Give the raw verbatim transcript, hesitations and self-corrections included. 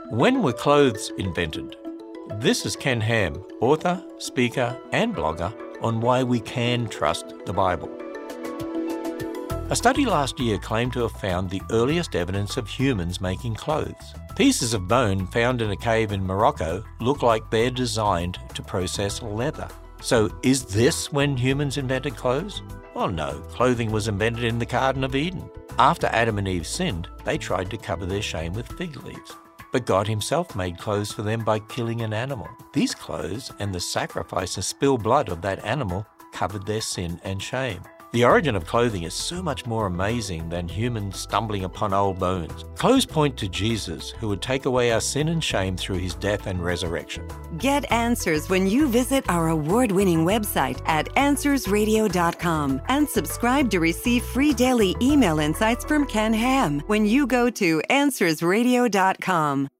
When were clothes invented? This is Ken Ham, author, speaker, and blogger on why we can trust the Bible. A study last year claimed to have found the earliest evidence of humans making clothes. Pieces of bone found in a cave in Morocco look like they're designed to process leather. So is this when humans invented clothes? Well, no. Clothing was invented in the Garden of Eden. After Adam and Eve sinned, they tried to cover their shame with fig leaves. But God himself made clothes for them by killing an animal. These clothes and the sacrifice and spilled blood of that animal covered their sin and shame. The origin of clothing is so much more amazing than humans stumbling upon old bones. Clothes point to Jesus, who would take away our sin and shame through his death and resurrection. Get answers when you visit our award-winning website at answers radio dot com and subscribe to receive free daily email insights from Ken Ham when you go to answers radio dot com.